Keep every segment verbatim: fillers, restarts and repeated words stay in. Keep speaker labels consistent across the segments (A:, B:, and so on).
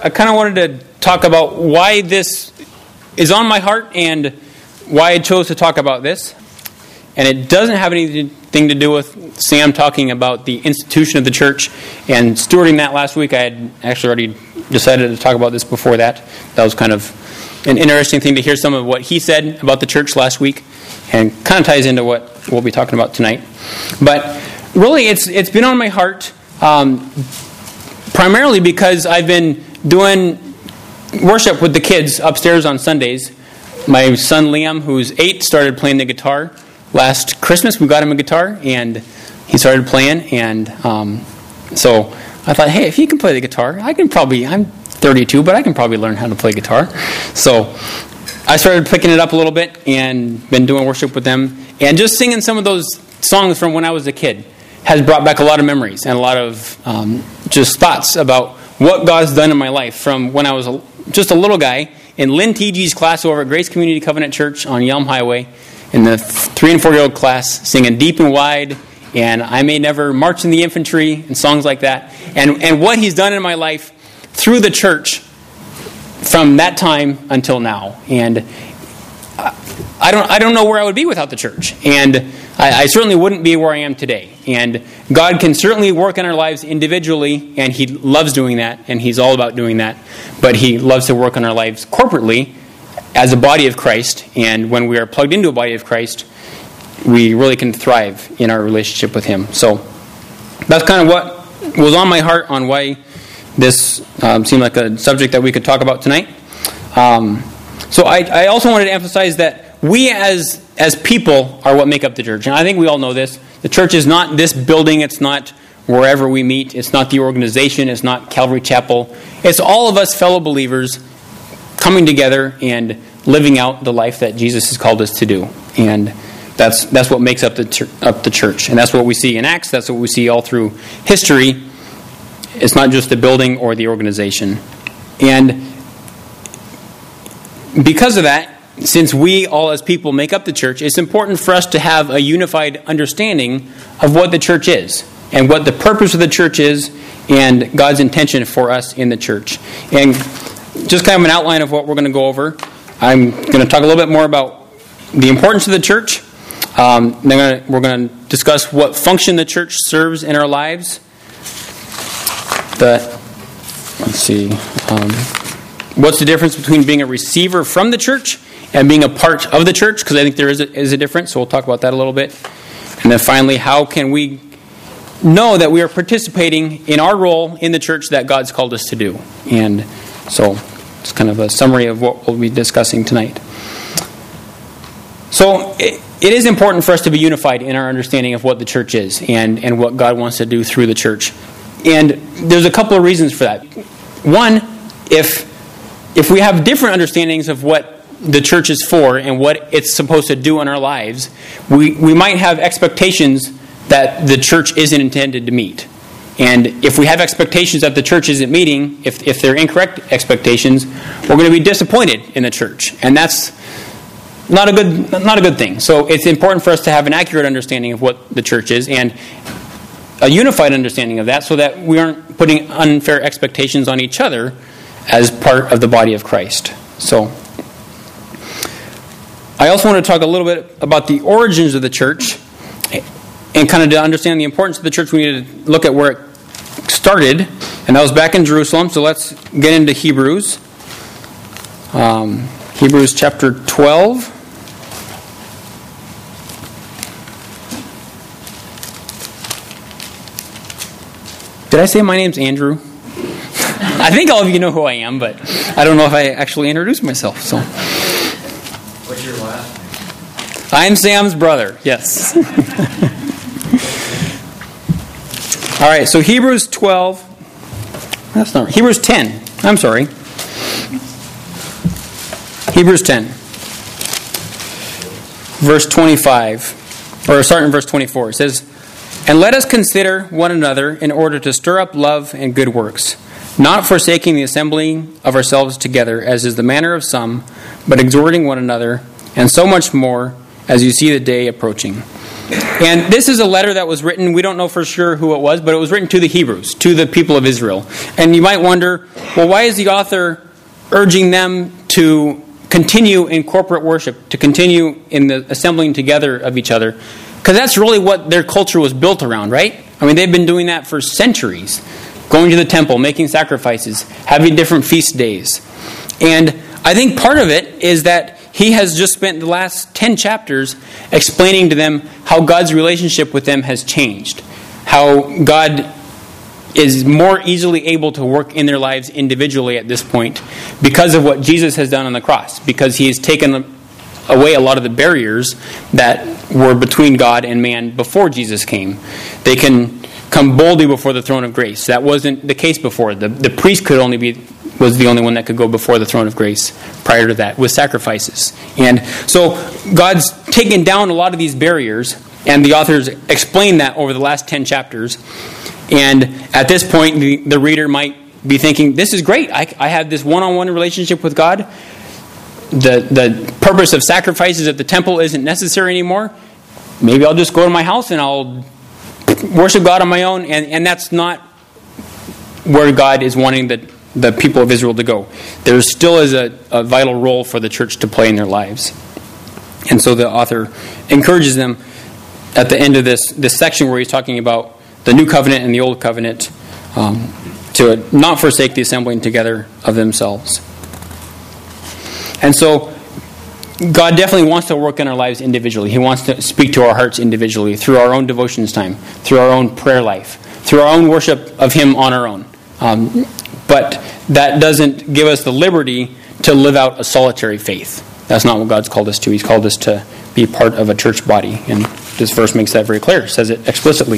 A: I kind of wanted to talk about why this is on my heart and why I chose to talk about this. And it doesn't have anything to do with Sam talking about the institution of the church and stewarding that last week. I had actually already decided to talk about this before that. That was kind of an interesting thing to hear some of what he said about the church last week, and kind of ties into what we'll be talking about tonight. But really, it's it's been on my heart um, primarily because I've been doing worship with the kids upstairs on Sundays. My son Liam, who's eight, started playing the guitar. Last Christmas, we got him a guitar, and he started playing, and um, so I thought, hey, if he can play the guitar, I can probably, I'm thirty-two, but I can probably learn how to play guitar. So I started picking it up a little bit and been doing worship with them, and just singing some of those songs from when I was a kid has brought back a lot of memories and a lot of um, just thoughts about what God's done in my life from when I was a, just a little guy in Lynn T G's class over at Grace Community Covenant Church on Yelm Highway, in the three and four-year-old class, singing Deep and Wide, and I May Never March in the Infantry, and songs like that. And and what he's done in my life through the church from that time until now. And I don't I don't know where I would be without the church. And I, I certainly wouldn't be where I am today. And God can certainly work in our lives individually, and He loves doing that, and He's all about doing that. But He loves to work in our lives corporately, as a body of Christ, and when we are plugged into a body of Christ, we really can thrive in our relationship with Him. So that's kind of what was on my heart on why this um, seemed like a subject that we could talk about tonight. Um, so I, I also wanted to emphasize that we as as people are what make up the church. And I think we all know this. The church is not this building. It's not wherever we meet. It's not the organization. It's not Calvary Chapel. It's all of us fellow believers coming together and living out the life that Jesus has called us to do. And that's that's what makes up the ch- up the church. And that's what we see in Acts. That's what we see all through history. It's not just the building or the organization. And because of that, since we all as people make up the church, it's important for us to have a unified understanding of what the church is and what the purpose of the church is and God's intention for us in the church. And just kind of an outline of what we're going to go over. I'm going to talk a little bit more about the importance of the church. Um, then we're going to discuss what function the church serves in our lives. The, let's see. Um, what's the difference between being a receiver from the church and being a part of the church? Because I think there is a, is a difference, so we'll talk about that a little bit. And then finally, how can we know that we are participating in our role in the church that God's called us to do? And so it's kind of a summary of what we'll be discussing tonight. So it, it is important for us to be unified in our understanding of what the church is and, and what God wants to do through the church. And there's a couple of reasons for that. One, if if we have different understandings of what the church is for and what it's supposed to do in our lives, we, we might have expectations that the church isn't intended to meet. And if we have expectations that the church isn't meeting, if if they're incorrect expectations, we're going to be disappointed in the church. And that's not a good not a good thing. So it's important for us to have an accurate understanding of what the church is and a unified understanding of that so that we aren't putting unfair expectations on each other as part of the body of Christ. So I also want to talk a little bit about the origins of the church. And kind of to understand the importance of the church, we need to look at where it started. And that was back in Jerusalem. So let's get into Hebrews. Um, Hebrews chapter twelve. Did I say my name's Andrew? I think all of you know who I am, but I don't know if I actually introduced myself. So,
B: what's your last name?
A: I'm Sam's brother. Yes. All right, so Hebrews twelve. That's not right. Hebrews ten. I'm sorry. Hebrews ten. Verse twenty-five. Or starting in verse twenty-four. It says, "And let us consider one another in order to stir up love and good works, not forsaking the assembling of ourselves together, as is the manner of some, but exhorting one another, and so much more as you see the day approaching. And this is a letter that was written, we don't know for sure who it was, but it was written to the Hebrews, to the people of Israel. And you might wonder, well, why is the author urging them to continue in corporate worship, to continue in the assembling together of each other? Because that's really what their culture was built around, right? I mean, they've been doing that for centuries. Going to the temple, making sacrifices, having different feast days. And I think part of it is that he has just spent the last ten chapters explaining to them how God's relationship with them has changed. How God is more easily able to work in their lives individually at this point because of what Jesus has done on the cross. Because he has taken away a lot of the barriers that were between God and man before Jesus came. They can come boldly before the throne of grace. That wasn't the case before. The, the priest could only be was the only one that could go before the throne of grace prior to that with sacrifices. And so God's taken down a lot of these barriers, and the authors explain that over the last ten chapters. And at this point, the, the reader might be thinking, this is great. I, I have this one-on-one relationship with God. The, the purpose of sacrifices at the temple isn't necessary anymore. Maybe I'll just go to my house and I'll worship God on my own. And, and that's not where God is wanting the, the people of Israel to go. There still is a, a vital role for the church to play in their lives. And so the author encourages them at the end of this, this section where he's talking about the new covenant and the old covenant, um, to not forsake the assembling together of themselves. And so God definitely wants to work in our lives individually. He wants to speak to our hearts individually through our own devotions time, through our own prayer life, through our own worship of Him on our own. Um, but that doesn't give us the liberty to live out a solitary faith. That's not what God's called us to. He's called us to be part of a church body. And this verse makes that very clear, says it explicitly.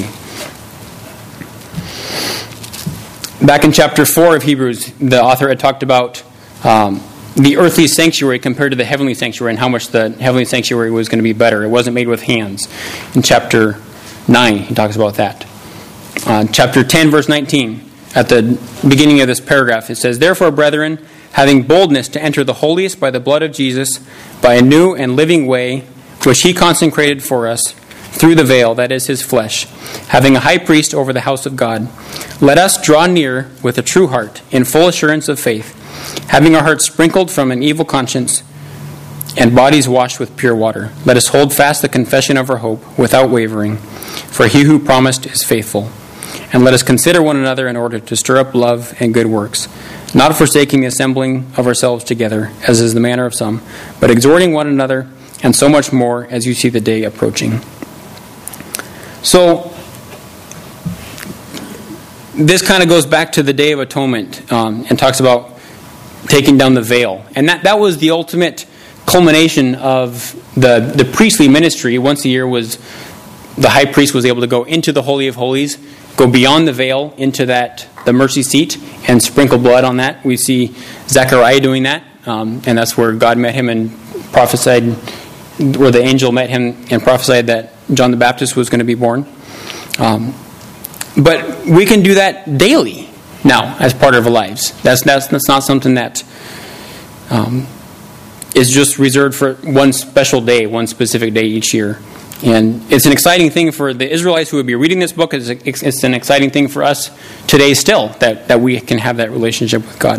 A: Back in chapter four of Hebrews, the author had talked about um, the earthly sanctuary compared to the heavenly sanctuary and how much the heavenly sanctuary was going to be better. It wasn't made with hands. In chapter nine, he talks about that. Uh, chapter ten, verse nineteen, at the beginning of this paragraph, it says, "Therefore, brethren, having boldness to enter the holiest by the blood of Jesus, by a new and living way, which He consecrated for us, through the veil, that is His flesh, having a high priest over the house of God, let us draw near with a true heart, in full assurance of faith, having our hearts sprinkled from an evil conscience, and bodies washed with pure water. Let us hold fast the confession of our hope, without wavering, for He who promised is faithful. And let us consider one another in order to stir up love and good works, not forsaking the assembling of ourselves together, as is the manner of some, but exhorting one another, and so much more as you see the day approaching." So, this kind of goes back to the Day of Atonement um, and talks about taking down the veil. And that, that was the ultimate culmination of the, the priestly ministry. Once a year was the high priest was able to go into the Holy of Holies, go beyond the veil into that the mercy seat and sprinkle blood on that. We see Zechariah doing that, um, and that's where God met him and prophesied, where the angel met him and prophesied that John the Baptist was going to be born. Um, but we can do that daily now as part of our lives. That's that's, that's not something that um, is just reserved for one special day, one specific day each year. And it's an exciting thing for the Israelites who would be reading this book. It's, it's an exciting thing for us today still, that, that we can have that relationship with God.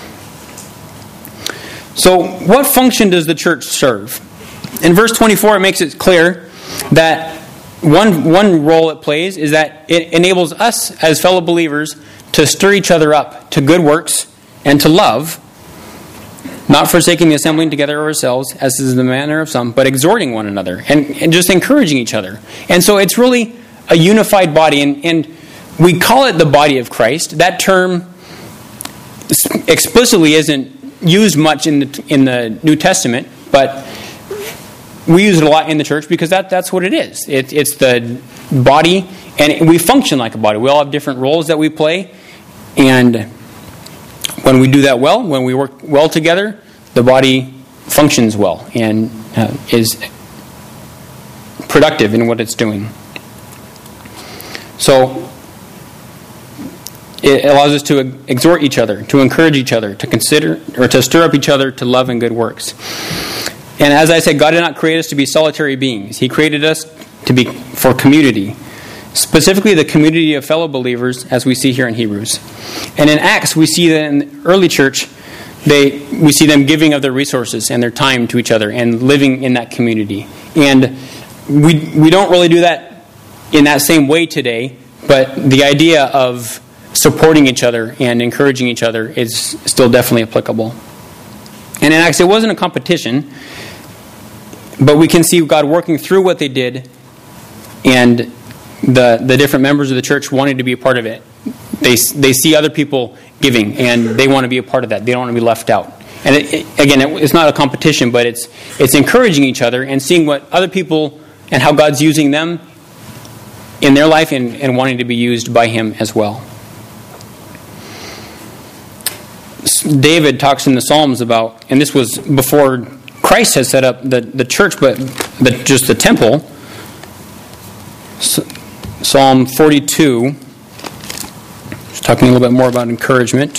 A: So what function does the church serve? In verse twenty-four, it makes it clear that one one role it plays is that it enables us as fellow believers to stir each other up to good works and to love, not forsaking the assembling together of ourselves, as is the manner of some, but exhorting one another and, and just encouraging each other. And so it's really a unified body, and, and we call it the body of Christ. That term explicitly isn't used much in the in the New Testament, but we use it a lot in the church because that, that's what it is. It, it's the body, and we function like a body. We all have different roles that we play, and when we do that well, when we work well together, the body functions well and uh, is productive in what it's doing. So it allows us to exhort each other, to encourage each other, to consider or to stir up each other to love and good works. And as I said, God did not create us to be solitary beings. He created us to be for community, specifically the community of fellow believers, as we see here in Hebrews. And in Acts, we see that in the early church, they we see them giving of their resources and their time to each other and living in that community. And we we don't really do that in that same way today, but the idea of supporting each other and encouraging each other is still definitely applicable. And in Acts, it wasn't a competition, but we can see God working through what they did, and the the different members of the church wanting to be a part of it. They they see other people giving, and they want to be a part of that. They don't want to be left out. And it, it, again, it, it's not a competition, but it's it's encouraging each other and seeing what other people and how God's using them in their life and, and wanting to be used by Him as well. David talks in the Psalms about, and this was before Christ had set up the, the church, but the, just the temple. Psalm forty-two, just talking a little bit more about encouragement.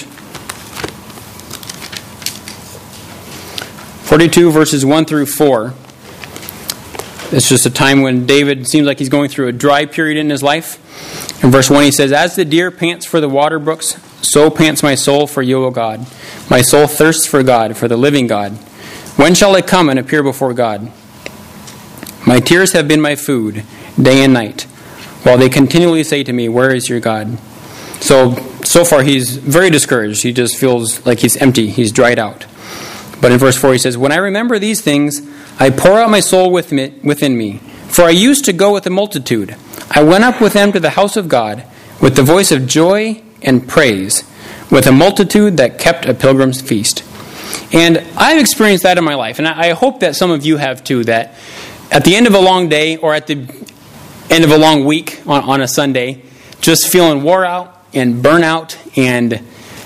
A: forty-two verses one through four. It's just a time when David seems like he's going through a dry period in his life. In verse one he says, "As the deer pants for the water brooks, so pants my soul for you, O God. My soul thirsts for God, for the living God. When shall I come and appear before God? My tears have been my food, day and night, while they continually say to me, where is your God?" So, so far he's very discouraged. He just feels like he's empty. He's dried out. But in verse four he says, "When I remember these things, I pour out my soul within me. For I used to go with the multitude. I went up with them to the house of God, with the voice of joy and praise, with a multitude that kept a pilgrim's feast." And I've experienced that in my life, and I hope that some of you have too, that at the end of a long day or at the end of a long week on, on a Sunday, just feeling wore out and burnt out and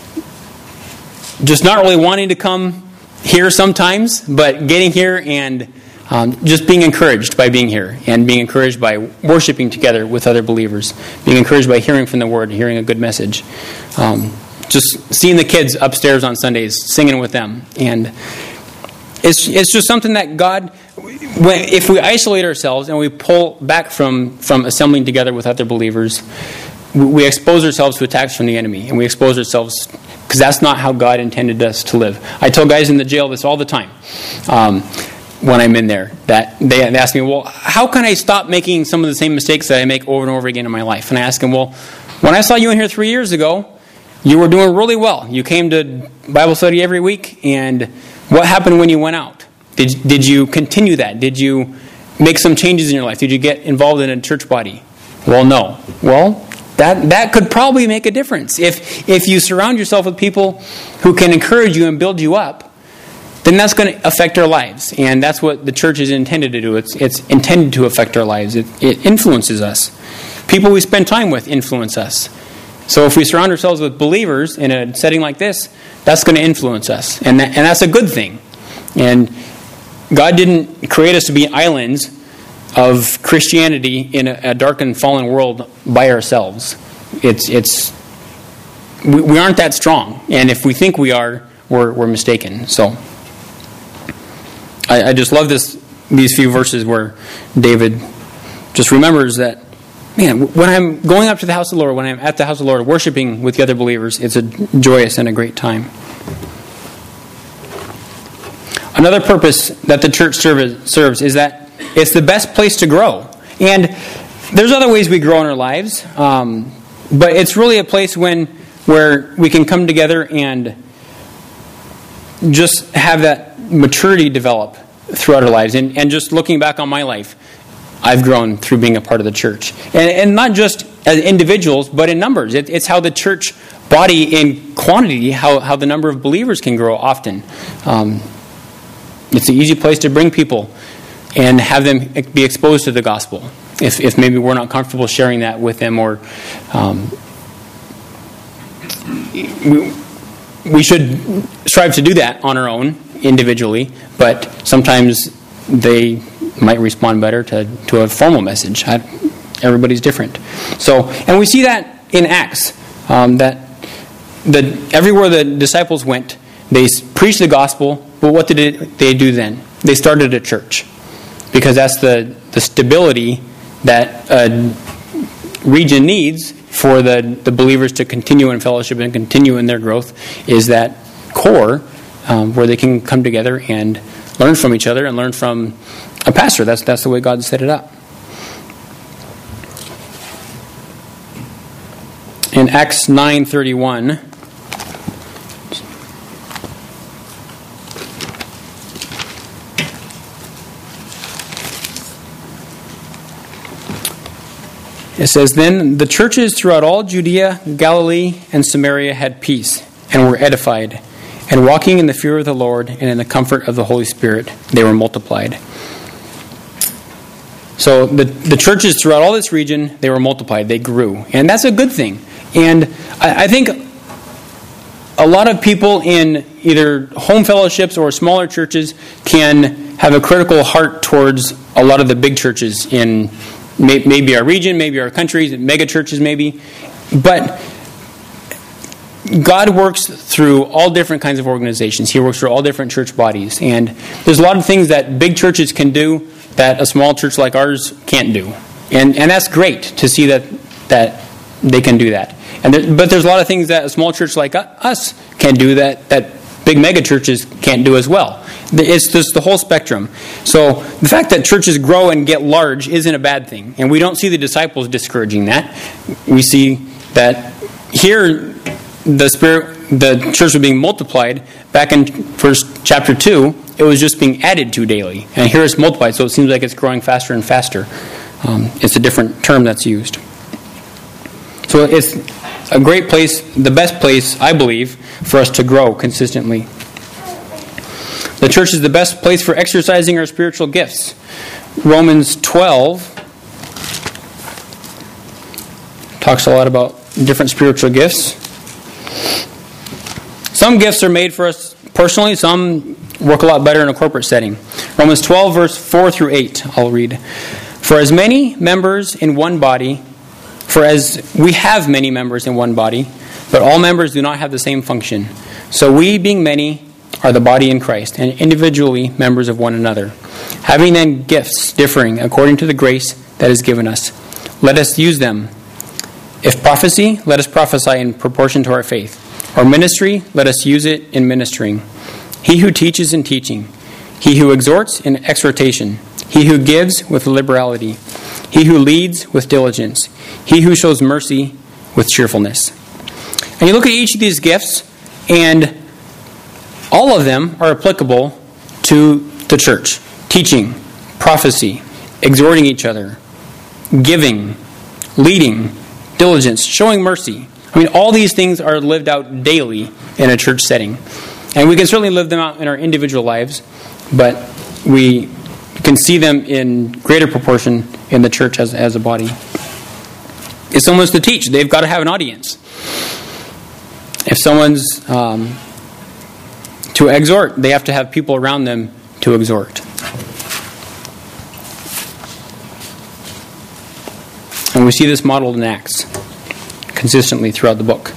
A: just not really wanting to come here sometimes, but getting here and um, just being encouraged by being here and being encouraged by worshiping together with other believers, being encouraged by hearing from the Word, hearing a good message. Um, just seeing the kids upstairs on Sundays, singing with them. And it's it's just something that God, when, if we isolate ourselves and we pull back from, from assembling together with other believers, we, we expose ourselves to attacks from the enemy. And we expose ourselves, because that's not how God intended us to live. I tell guys in the jail this all the time. Um, when I'm in there, that they, they ask me, well, how can I stop making some of the same mistakes that I make over and over again in my life? And I ask them, well, when I saw you in here three years ago, you were doing really well. You came to Bible study every week, and what happened when you went out? Did, did you continue that? Did you make some changes in your life? Did you get involved in a church body? Well, no. Well, that that could probably make a difference. If if you surround yourself with people who can encourage you and build you up, then that's going to affect our lives. And that's what the church is intended to do. It's it's intended to affect our lives. It, it influences us. People we spend time with influence us. So if we surround ourselves with believers in a setting like this, that's going to influence us. And that, and that's a good thing. And God didn't create us to be islands of Christianity in a, a dark and fallen world by ourselves. It's it's we, we aren't that strong. And if we think we are, we're we're mistaken. So I, I just love this these few verses where David just remembers that, man, when I'm going up to the house of the Lord, when I'm at the house of the Lord, worshiping with the other believers, it's a joyous and a great time. Another purpose that the church serves is that it's the best place to grow. And there's other ways we grow in our lives, um, but it's really a place when where we can come together and just have that maturity develop throughout our lives. And, and just looking back on my life, I've grown through being a part of the church. And, and not just as individuals, but in numbers. It, it's how the church body in quantity, how, how the number of believers can grow often. Um, it's an easy place to bring people and have them be exposed to the gospel. If, if maybe we're not comfortable sharing that with them, or um, we, we should strive to do that on our own, individually, but sometimes they might respond better to, to a formal message. I, everybody's different. So, and we see that in Acts, um, that the everywhere the disciples went, they preached the gospel, but what did it, they do then? They started a church, because that's the, the stability that a region needs for the, the believers to continue in fellowship and continue in their growth is that core um, where they can come together and learn from each other and learn from a pastor. That's that's the way God set it up. In Acts nine thirty-one, it says, "Then the churches throughout all Judea, Galilee, and Samaria had peace, and were edified, and walking in the fear of the Lord and in the comfort of the Holy Spirit, they were multiplied." So the, the churches throughout all this region, they were multiplied, they grew. And that's a good thing. And I, I think a lot of people in either home fellowships or smaller churches can have a critical heart towards a lot of the big churches in may, maybe our region, maybe our countries, mega churches maybe. But God works through all different kinds of organizations. He works through all different church bodies. And there's a lot of things that big churches can do that a small church like ours can't do. And and that's great to see that that they can do that. And there, but there's a lot of things that a small church like us can do that, that big mega churches can't do as well. It's just the whole spectrum. So the fact that churches grow and get large isn't a bad thing. And we don't see the disciples discouraging that. We see that here the spirit, the church was being multiplied. Back in first chapter two, it was just being added to daily. And here it's multiplied, so it seems like it's growing faster and faster. Um, it's a different term that's used. So it's a great place, the best place, I believe, for us to grow consistently. The church is the best place for exercising our spiritual gifts. Romans twelve talks a lot about different spiritual gifts. Some gifts are made for us personally, some work a lot better in a corporate setting. Romans twelve, verse four through eight, I'll read. For as many members in one body, for as we have many members in one body, but all members do not have the same function. So we, being many, are the body in Christ, and individually members of one another. Having then gifts differing according to the grace that is given us, let us use them. If prophecy, let us prophesy in proportion to our faith. Or ministry, let us use it in ministering. He who teaches in teaching. He who exhorts in exhortation. He who gives with liberality. He who leads with diligence. He who shows mercy with cheerfulness. And you look at each of these gifts, and all of them are applicable to the church. Teaching, prophecy, exhorting each other, giving, leading, diligence, showing mercy. I mean, all these things are lived out daily in a church setting. And we can certainly live them out in our individual lives, but we can see them in greater proportion in the church as, as a body. If someone's to teach, they've got to have an audience. If someone's um, to exhort, they have to have people around them to exhort. And we see this modeled in Acts consistently throughout the book.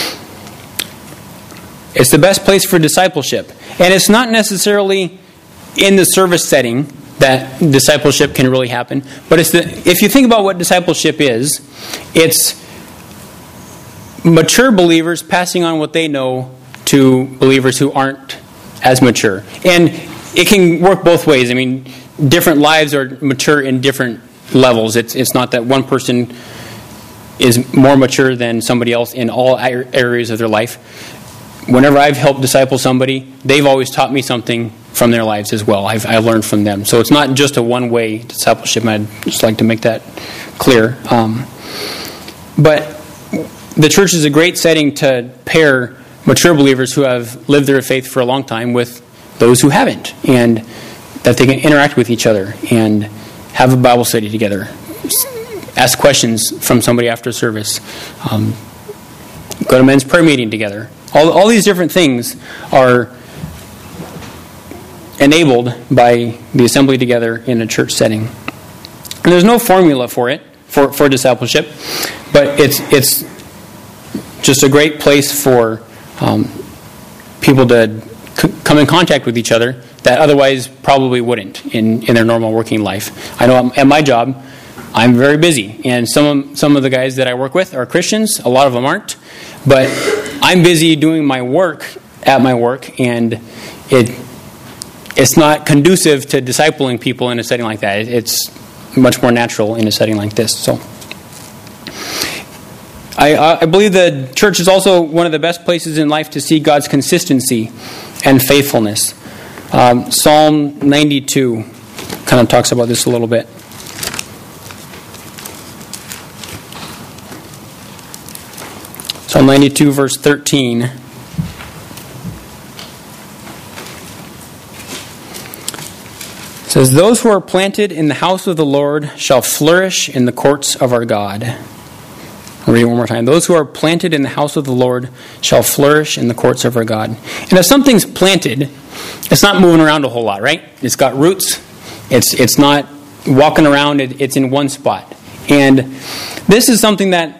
A: It's the best place for discipleship. And it's not necessarily in the service setting that discipleship can really happen. But it's the, if you think about what discipleship is, it's mature believers passing on what they know to believers who aren't as mature. And it can work both ways. I mean, different lives are mature in different levels. It's it's not that one person is more mature than somebody else in all areas of their life. Whenever I've helped disciple somebody, they've always taught me something from their lives as well. I've, I've learned from them. So it's not just a one-way discipleship. I'd just like to make that clear. Um, but the church is a great setting to pair mature believers who have lived their faith for a long time with those who haven't, and that they can interact with each other and have a Bible study together, ask questions from somebody after service, um, go to men's prayer meeting together. All, all these different things are enabled by the assembly together in a church setting. And there's no formula for it, for, for discipleship, but it's it's just a great place for um, people to c- come in contact with each other that otherwise probably wouldn't in, in their normal working life. I know at my job, I'm very busy, and some some of the guys that I work with are Christians. A lot of them aren't, but I'm busy doing my work at my work, and it it's not conducive to discipling people in a setting like that. It's much more natural in a setting like this. So, I I believe the church is also one of the best places in life to see God's consistency and faithfulness. Um, Psalm ninety-two kind of talks about this a little bit. Psalm ninety-two, verse thirteen. It says, "Those who are planted in the house of the Lord shall flourish in the courts of our God." I'll read it one more time. "Those who are planted in the house of the Lord shall flourish in the courts of our God." And if something's planted, it's not moving around a whole lot, right? It's got roots. It's it's not walking around. It, it's in one spot. And this is something that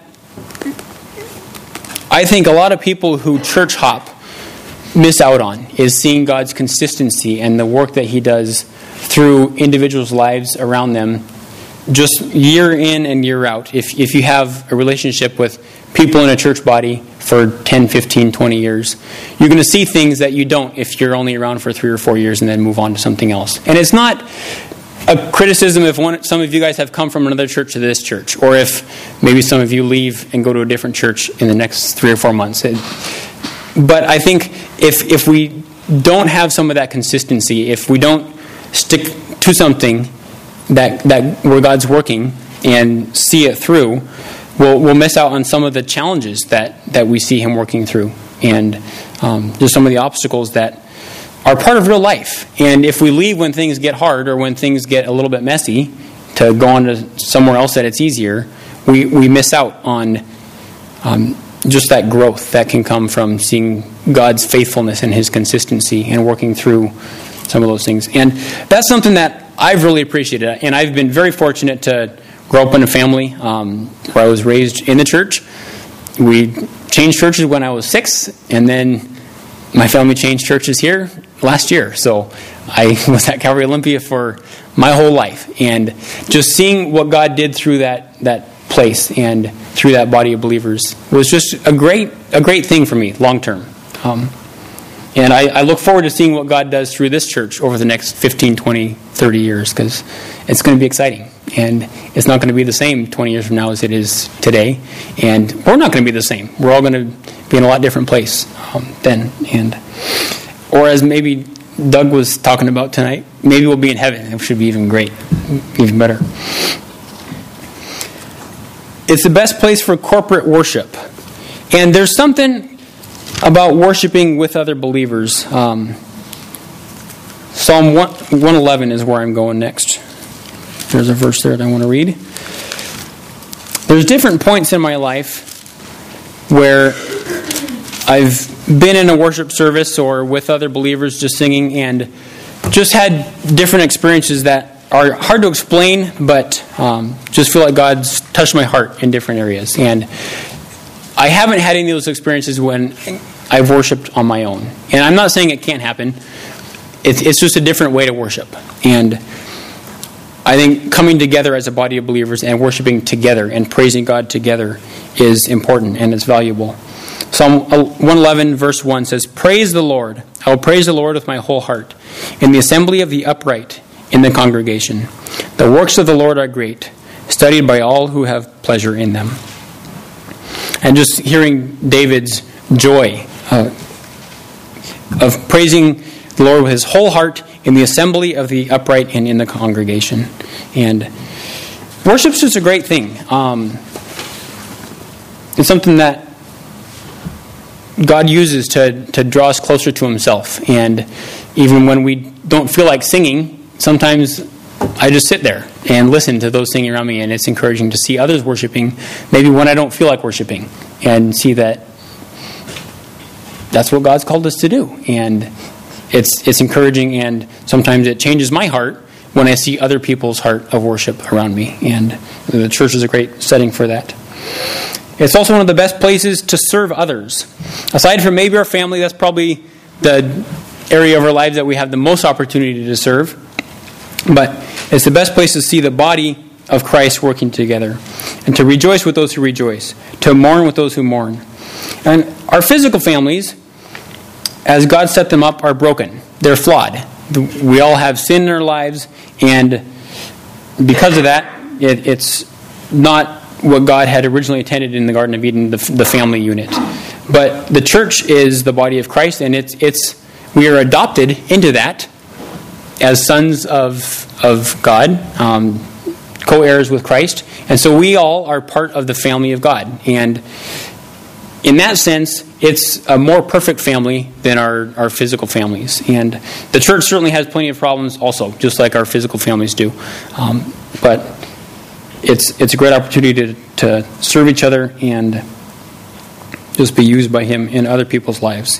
A: I think a lot of people who church hop miss out on, is seeing God's consistency and the work that He does through individuals' lives around them, just year in and year out. If if you have a relationship with people in a church body for ten, fifteen, twenty years, you're going to see things that you don't if you're only around for three or four years and then move on to something else. And it's not a criticism if one, some of you guys have come from another church to this church, or if maybe some of you leave and go to a different church in the next three or four months. It, but I think if if we don't have some of that consistency, if we don't stick to something that that where God's working and see it through, we'll we'll miss out on some of the challenges that, that we see Him working through, and um, just some of the obstacles that are part of real life. And if we leave when things get hard or when things get a little bit messy to go on to somewhere else that it's easier, we, we miss out on um, just that growth that can come from seeing God's faithfulness and His consistency and working through some of those things. And that's something that I've really appreciated. And I've been very fortunate to grow up in a family um, where I was raised in the church. We changed churches when I was six, and then my family changed churches here last year. So I was at Calvary Olympia for my whole life. And just seeing what God did through that that place and through that body of believers was just a great a great thing for me long term. Um, and I, I look forward to seeing what God does through this church over the next fifteen, twenty, thirty years, because it's going to be exciting. And it's not going to be the same twenty years from now as it is today. And we're not going to be the same. We're all going to be in a lot different place um, then. And or as maybe Doug was talking about tonight, maybe we'll be in heaven. It should be even great, even better. It's the best place for corporate worship. And there's something about worshiping with other believers. Um, Psalm one eleven is where I'm going next. There's a verse there that I want to read. There's different points in my life where I've been in a worship service or with other believers just singing and just had different experiences that are hard to explain, but um, just feel like God's touched my heart in different areas. And I haven't had any of those experiences when I've worshipped on my own. And I'm not saying it can't happen. It's, it's just a different way to worship. And I think coming together as a body of believers and worshiping together and praising God together is important and it's valuable. Psalm one eleven verse one says, "Praise the Lord. I will praise the Lord with my whole heart. In the assembly of the upright in the congregation. The works of the Lord are great, studied by all who have pleasure in them." And just hearing David's joy uh, of praising the Lord with his whole heart in the assembly of the upright and in the congregation. And worship's just a great thing. Um, it's something that God uses to, to draw us closer to Himself. And even when we don't feel like singing, sometimes I just sit there and listen to those singing around me, and it's encouraging to see others worshiping, maybe when I don't feel like worshiping, and see that that's what God's called us to do. And it's it's encouraging, and sometimes it changes my heart when I see other people's heart of worship around me. And the church is a great setting for that. It's also one of the best places to serve others. Aside from maybe our family, that's probably the area of our lives that we have the most opportunity to serve. But it's the best place to see the body of Christ working together, and to rejoice with those who rejoice, to mourn with those who mourn. And our physical families, as God set them up, are broken. They're flawed. We all have sin in our lives, and because of that, it, it's not what God had originally intended in the Garden of Eden, the, the family unit. But the church is the body of Christ, and it's it's we are adopted into that as sons of of God, um, co-heirs with Christ, and so we all are part of the family of God. And in that sense, it's a more perfect family than our, our physical families. And the church certainly has plenty of problems also, just like our physical families do. Um, but it's it's a great opportunity to, to serve each other and just be used by Him in other people's lives.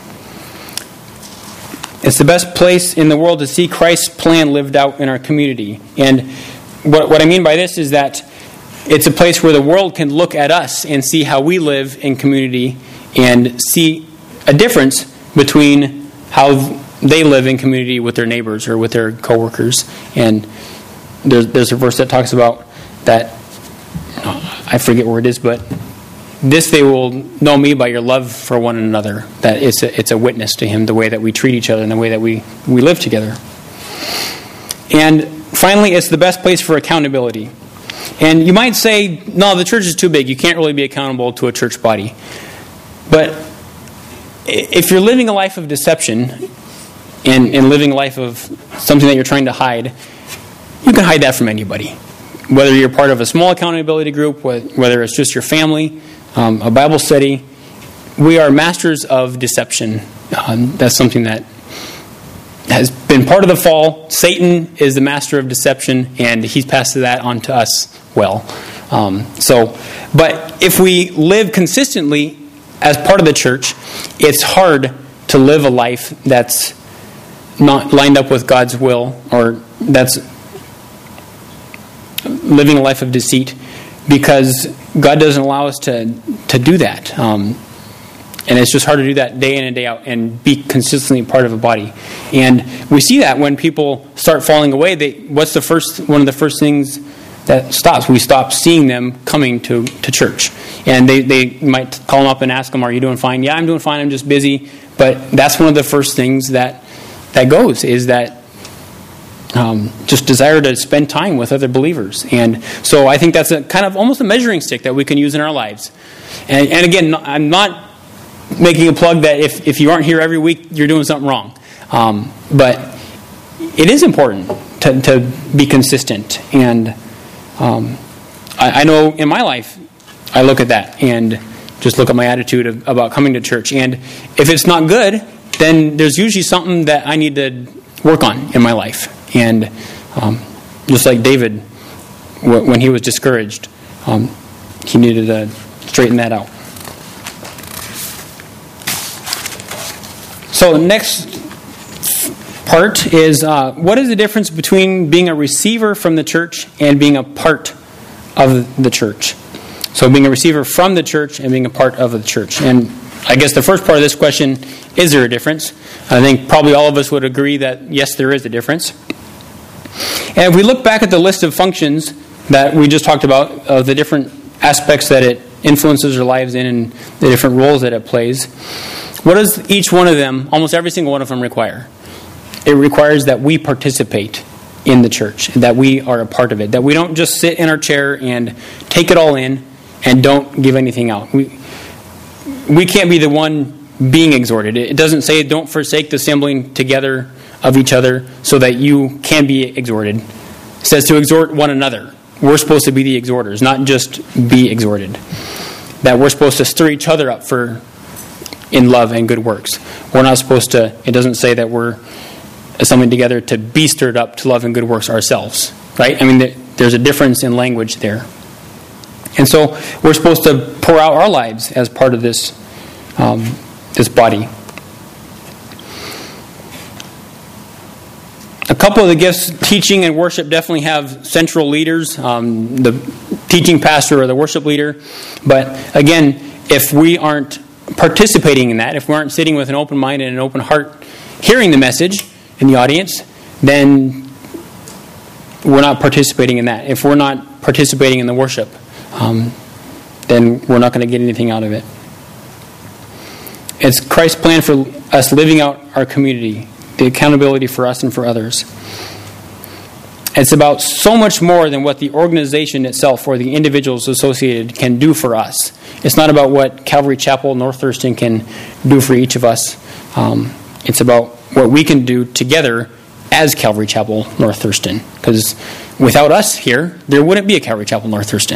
A: It's the best place in the world to see Christ's plan lived out in our community. And what, what I mean by this is that it's a place where the world can look at us and see how we live in community and see a difference between how they live in community with their neighbors or with their coworkers. And there's, there's a verse that talks about that, I forget where it is, but this they will know me by your love for one another. That it's a, it's a witness to Him, the way that we treat each other and the way that we, we live together. And finally, it's the best place for accountability. And you might say, no, the church is too big. You can't really be accountable to a church body. But if you're living a life of deception and, and living a life of something that you're trying to hide, you can hide that from anybody. Whether you're part of a small accountability group, whether it's just your family, um, a Bible study, we are masters of deception. Um, that's something that has been part of the fall. Satan is the master of deception, and he's passed that on to us well. Um, so, but if we live consistently as part of the church, it's hard to live a life that's not lined up with God's will, or that's living a life of deceit, because God doesn't allow us to, to do that. Um, and it's just hard to do that day in and day out and be consistently part of a body. And we see that when people start falling away, they, what's the first one of the first things that stops? We stop seeing them coming to, to church. And they, they might call them up and ask them, are you doing fine? Yeah, I'm doing fine. I'm just busy. But that's one of the first things that that goes, is that um, just desire to spend time with other believers. And so I think that's a kind of almost a measuring stick that we can use in our lives. And, and again, I'm not making a plug that if, if you aren't here every week, you're doing something wrong. Um, but it is important to, to be consistent. And um, I, I know in my life, I look at that and just look at my attitude of, about coming to church. And if it's not good, then there's usually something that I need to work on in my life. And um, just like David, w- when he was discouraged, um, he needed to straighten that out. So next part is, uh, what is the difference between being a receiver from the church and being a part of the church? So being a receiver from the church and being a part of the church. And I guess the first part of this question, is there a difference? I think probably all of us would agree that yes, there is a difference. And if we look back at the list of functions that we just talked about, of uh, the different aspects that it influences our lives in and the different roles that it plays, what does each one of them, almost every single one of them, require? It requires that we participate in the church, that we are a part of it, that we don't just sit in our chair and take it all in and don't give anything out. We we can't be the one being exhorted. It doesn't say don't forsake the assembling together of each other so that you can be exhorted. It says to exhort one another. We're supposed to be the exhorters, not just be exhorted. That we're supposed to stir each other up for in love and good works. We're not supposed to, it doesn't say that we're assembling together to be stirred up to love and good works ourselves. Right? I mean, there's a difference in language there. And so we're supposed to pour out our lives as part of this um, this body. A couple of the gifts, teaching and worship, definitely have central leaders, um, the teaching pastor or the worship leader. But again, if we aren't participating in that, if we aren't sitting with an open mind and an open heart, hearing the message in the audience, then we're not participating in that. If we're not participating in the worship, um, then we're not going to get anything out of it. It's Christ's plan for us living out our community, the accountability for us and for others. It's about so much more than what the organization itself or the individuals associated can do for us. It's not about what Calvary Chapel North Thurston can do for each of us. Um, it's about what we can do together as Calvary Chapel North Thurston. Because without us here, there wouldn't be a Calvary Chapel North Thurston.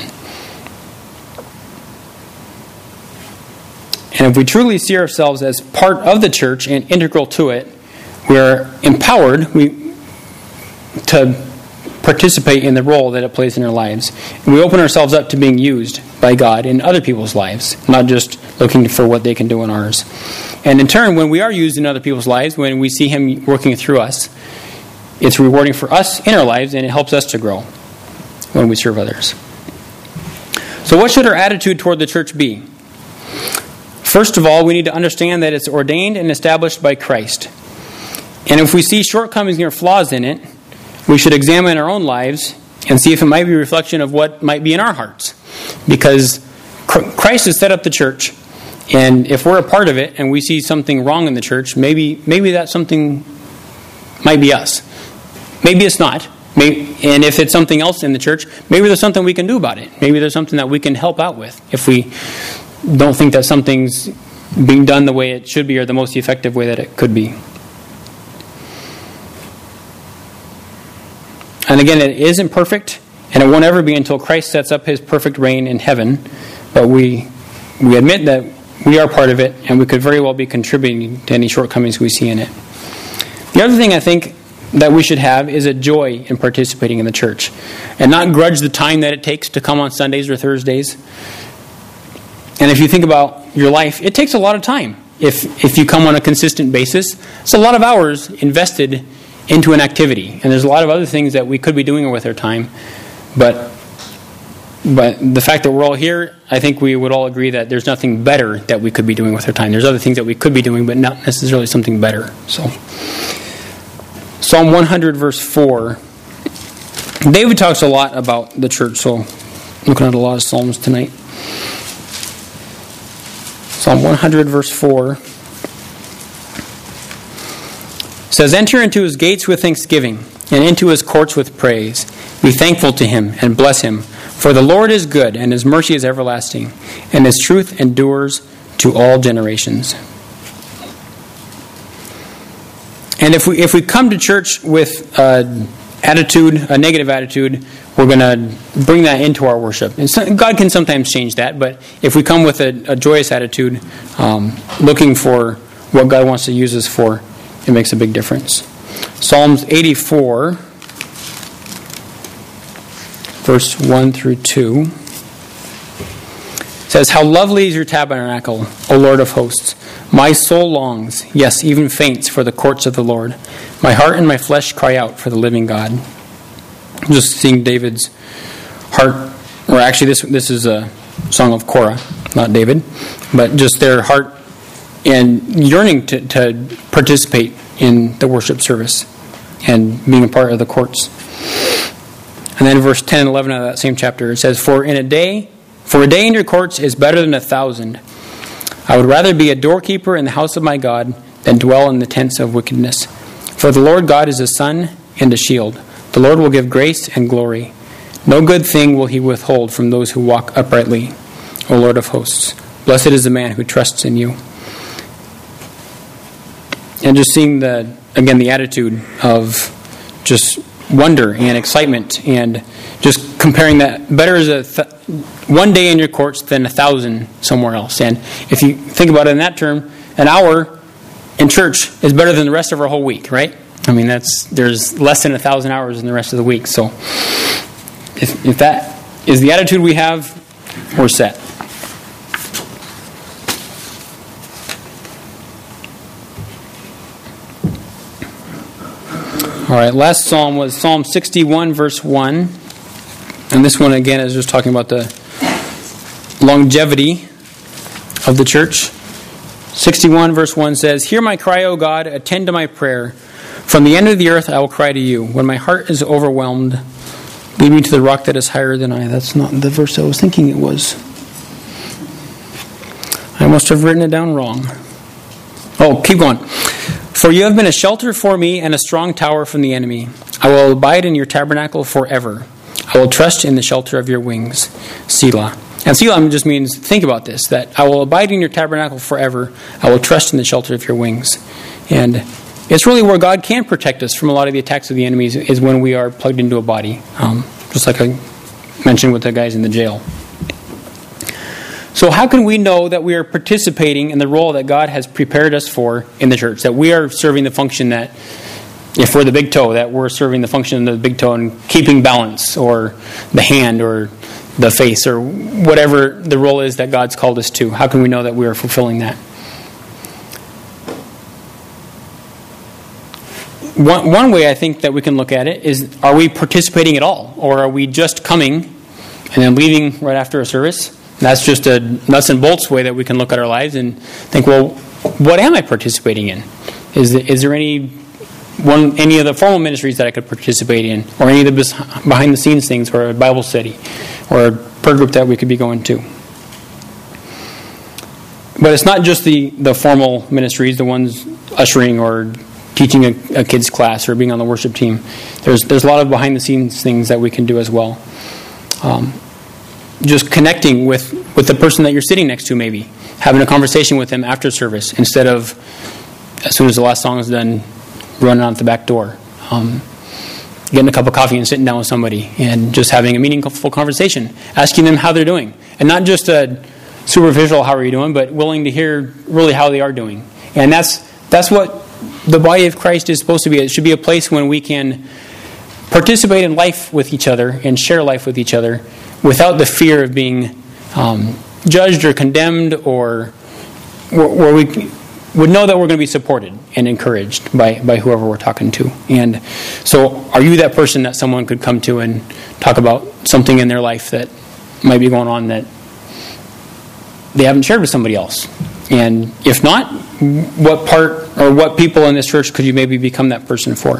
A: And if we truly see ourselves as part of the church and integral to it, we're empowered we, to participate in the role that it plays in our lives. And we open ourselves up to being used by God in other people's lives, not just looking for what they can do in ours. And in turn, when we are used in other people's lives, when we see Him working through us, it's rewarding for us in our lives, and it helps us to grow when we serve others. So what should our attitude toward the church be? First of all, we need to understand that it's ordained and established by Christ. And if we see shortcomings or flaws in it, we should examine our own lives and see if it might be a reflection of what might be in our hearts. Because Christ has set up the church, and if we're a part of it and we see something wrong in the church, maybe maybe that something might be us. Maybe it's not. Maybe, and if it's something else in the church, maybe there's something we can do about it. Maybe there's something that we can help out with if we don't think that something's being done the way it should be or the most effective way that it could be. And again, it isn't perfect, and it won't ever be until Christ sets up His perfect reign in heaven. But we we admit that we are part of it, and we could very well be contributing to any shortcomings we see in it. The other thing I think that we should have is a joy in participating in the church, and not grudge the time that it takes to come on Sundays or Thursdays. And if you think about your life, it takes a lot of time. If if you come on a consistent basis, it's a lot of hours invested into an activity. And there's a lot of other things that we could be doing with our time. But but the fact that we're all here, I think we would all agree that there's nothing better that we could be doing with our time. There's other things that we could be doing, but not necessarily something better. So, Psalm one hundred, verse four. David talks a lot about the church, so I'm looking at a lot of Psalms tonight. Psalm one hundred, verse four. Says, "Enter into His gates with thanksgiving, and into His courts with praise. Be thankful to Him, and bless Him. For the Lord is good, and His mercy is everlasting, and His truth endures to all generations." And if we if we come to church with an attitude, a negative attitude, we're going to bring that into our worship. And so, God can sometimes change that, but if we come with a, a joyous attitude, um, looking for what God wants to use us for, it makes a big difference. Psalms eighty-four, verse one through two, says, "How lovely is your tabernacle, O Lord of hosts! My soul longs, yes, even faints, for the courts of the Lord. My heart and my flesh cry out for the living God." I'm just seeing David's heart, or actually this this is a song of Korah, not David, but just their heart and yearning to, to participate in the worship service and being a part of the courts. And then verse ten and eleven of that same chapter, it says, For in a day, for a day in your courts is better than a thousand. I would rather be a doorkeeper in the house of my God than dwell in the tents of wickedness. For the Lord God is a sun and a shield. The Lord will give grace and glory. No good thing will He withhold from those who walk uprightly, O Lord of hosts. Blessed is the man who trusts in you. And just seeing the, again, the attitude of just wonder and excitement, and just comparing that, better is a th- one day in your courts than a thousand somewhere else. And if you think about it in that term, an hour in church is better than the rest of our whole week, right? I mean, that's there's less than a thousand hours in the rest of the week. So if, if that is the attitude we have, we're set. All right, last psalm was Psalm sixty-one, verse one. And this one, again, is just talking about the longevity of the church. sixty-one, verse one says, Hear my cry, O God, attend to my prayer. From the end of the earth I will cry to you. When my heart is overwhelmed, Lead me to the rock that is higher than I. That's not the verse I was thinking it was. I must have written it down wrong. Oh, keep going. For you have been a shelter for me and a strong tower from the enemy. I will abide in your tabernacle forever. I will trust in the shelter of your wings. Selah. And Selah just means, think about this, that I will abide in your tabernacle forever. I will trust in the shelter of your wings. And it's really where God can protect us from a lot of the attacks of the enemies is when we are plugged into a body. Um, just like I mentioned with the guys in the jail. So how can we know that we are participating in the role that God has prepared us for in the church? That we are serving the function that, if we're the big toe, that we're serving the function of the big toe and keeping balance, or the hand, or the face, or whatever the role is that God's called us to. How can we know that we are fulfilling that? One, one way I think that we can look at it is, are we participating at all? Or are we just coming and then leaving right after a service? That's just a nuts and bolts way that we can look at our lives and think, well, what am I participating in? Is, is there any one any of the formal ministries that I could participate in? Or any of the behind the scenes things, or a Bible study, or a prayer group that we could be going to? But it's not just the, the formal ministries, the ones ushering or teaching a, a kid's class or being on the worship team. There's there's a lot of behind the scenes things that we can do as well. Um, just connecting with, with the person that you're sitting next to, maybe having a conversation with them after service instead of as soon as the last song is done, running out the back door. Um, getting a cup of coffee and sitting down with somebody and just having a meaningful conversation, asking them how they're doing, and not just a superficial "how are you doing," but willing to hear really how they are doing. And that's that's what the body of Christ is supposed to be. It should be a place when we can participate in life with each other and share life with each other without the fear of being um, judged or condemned, or where we would know that we're going to be supported and encouraged by, by whoever we're talking to. And so are you that person that someone could come to and talk about something in their life that might be going on that they haven't shared with somebody else? And if not, what part or what people in this church could you maybe become that person for?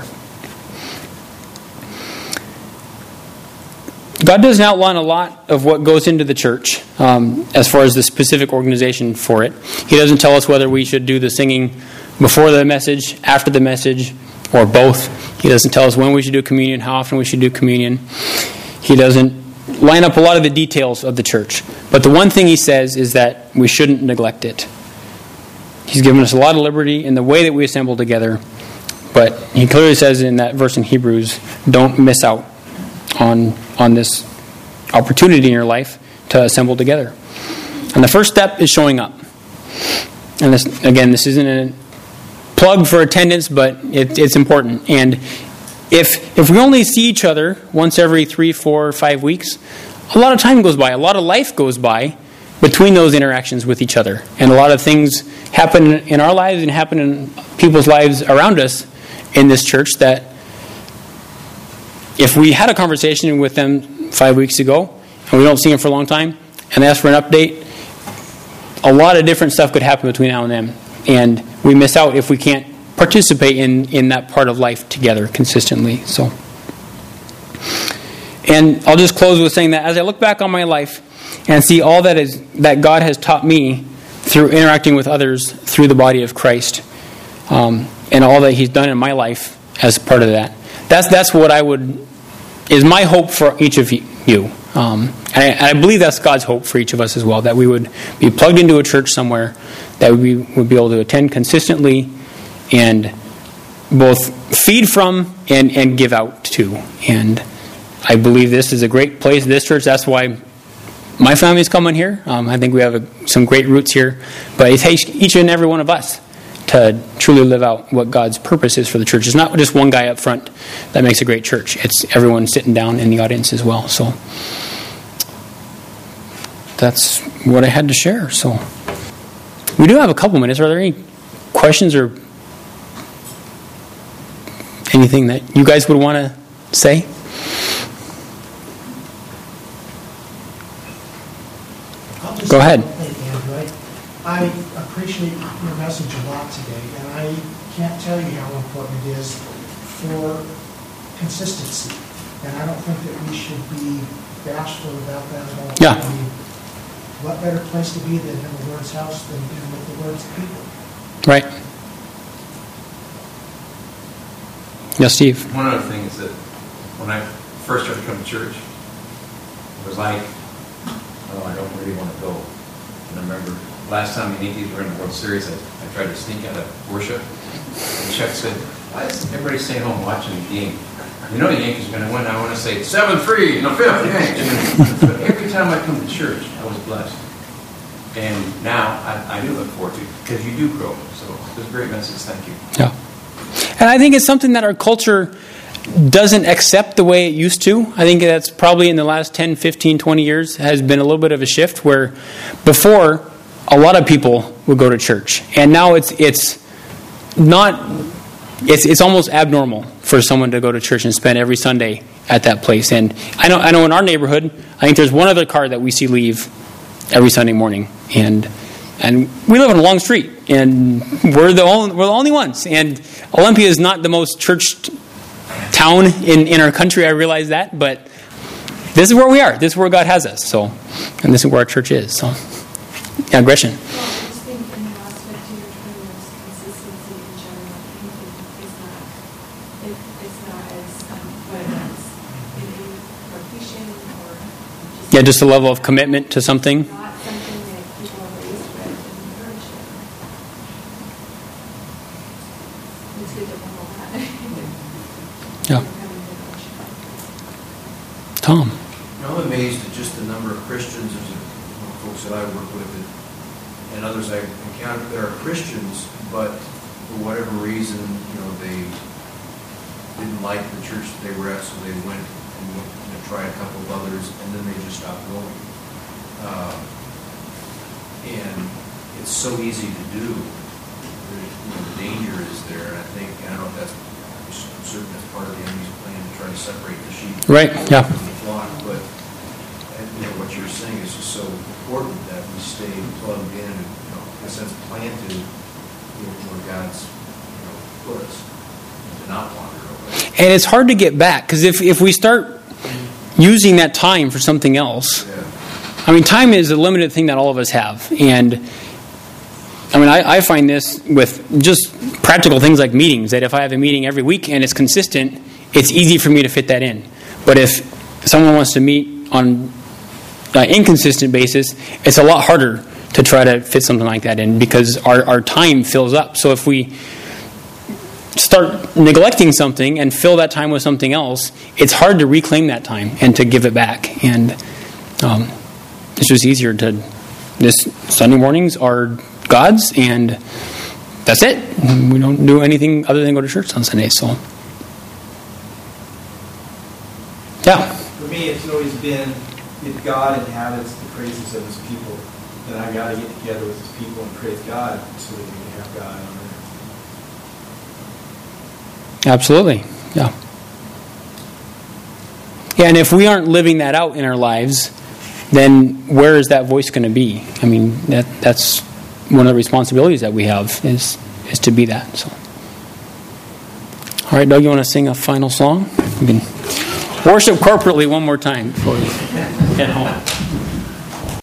A: God doesn't outline a lot of what goes into the church um, as far as the specific organization for it. He doesn't tell us whether we should do the singing before the message, after the message, or both. He doesn't tell us when we should do communion, how often we should do communion. He doesn't line up a lot of the details of the church. But the one thing he says is that we shouldn't neglect it. He's given us a lot of liberty in the way that we assemble together. But he clearly says in that verse in Hebrews, don't miss out on on this opportunity in your life to assemble together. And the first step is showing up. And this, again, this isn't a plug for attendance, but it, it's important. And if if we only see each other once every three, four, five weeks, a lot of time goes by. A lot of life goes by between those interactions with each other. And a lot of things happen in our lives and happen in people's lives around us in this church that if we had a conversation with them five weeks ago and we don't see them for a long time and they ask for an update, a lot of different stuff could happen between now and then. And we miss out if we can't participate in, in that part of life together consistently. So, and I'll just close with saying that as I look back on my life and see all that is that God has taught me through interacting with others through the body of Christ, um, and all that He's done in my life as part of that. That's that's what I would is my hope for each of you, um, and, I, and I believe that's God's hope for each of us as well. That we would be plugged into a church somewhere, that we would be able to attend consistently, and both feed from and, and give out to. And I believe this is a great place. This church. That's why my family's coming here. Um, I think we have a, some great roots here, but it takes each and every one of us to truly live out what God's purpose is for the church. It's not just one guy up front that makes a great church. It's everyone sitting down in the audience as well. So that's what I had to share. So we do have a couple minutes. Are there any questions or anything that you guys would want to say? Go ahead.
C: I appreciate your message a lot today, and I can't tell you how important it is for consistency. And I don't think that we should be bashful about that at all.
A: Yeah.
C: I mean, what better place to be than in the Lord's house than being with the Lord's people?
A: Right. Yes, Steve.
B: One other thing is that when I first started coming to church, it was like, oh, I don't really want to go. And I remember last time the Yankees were in the World Series, I, I tried to sneak out of worship. And Chuck said, why is everybody staying home watching the game? You know the Yankees are going to win. I want to say seven three in the fifth, Yankees. But every time I come to church, I was blessed. And now I, I do look forward to it because you do grow. So it was a great message. Thank you.
A: Yeah. And I think it's something that our culture doesn't accept the way it used to. I think that's probably in the last ten, fifteen, twenty years has been a little bit of a shift where before a lot of people would go to church. And now it's it's not it's it's almost abnormal for someone to go to church and spend every Sunday at that place. And I know I know in our neighborhood, I think there's one other car that we see leave every Sunday morning. And and we live on a long street, and we're the only we're the only ones. And Olympia is not the most churched town in, in our country. I realize that, but this is where we are. This is where God has us. So, and this is where our church is. So, yeah, Gretchen.
D: Well, I just think in the last fifteen or twenty years, consistency in general is not it, it's not as um, what it was in or preaching or just
A: Yeah, just a level of commitment to something.
D: not something that people are raised with and encouraged with. It's good to know that.
A: Yeah. Tom.
E: I'm amazed at just the number of Christians, there's a, folks that I work with and, and others I encounter that are Christians, but for whatever reason, you know, they didn't like the church that they were at, so they went and went, you know, tried a couple of others, and then they just stopped going. Uh, and it's so easy to do. The, you know, the danger is there, and I think, I don't know if that's I'm certain that's part of the enemy's plan to try to separate the sheep
A: Right, yeah.
E: from the flock, but and, you know, what you're saying is just so important that we stay plugged in and, you know, in a sense, planted where God's, you know, put us, to not wander away.
A: And it's hard to get back, because if, if we start using that time for something else,
E: Yeah.
A: I mean, time is a limited thing that all of us have. And I mean, I, I find this with just practical things like meetings, that if I have a meeting every week and it's consistent, it's easy for me to fit that in. But if someone wants to meet on an inconsistent basis, it's a lot harder to try to fit something like that in because our, our time fills up. So if we start neglecting something and fill that time with something else, it's hard to reclaim that time and to give it back. And um, it's just easier to, this Sunday mornings are God's, and that's it. We don't do anything other than go to church on Sunday. So, yeah.
F: For me, it's always been if God inhabits the praises of His people, then I got to get together with His people and praise God so that we can have God on earth.
A: Absolutely. Yeah. Yeah, and if we aren't living that out in our lives, then where is that voice going to be? I mean, that that's one of the responsibilities that we have is is to be that. So, all right, Doug, you want to sing a final song? We can worship corporately one more time before we get home.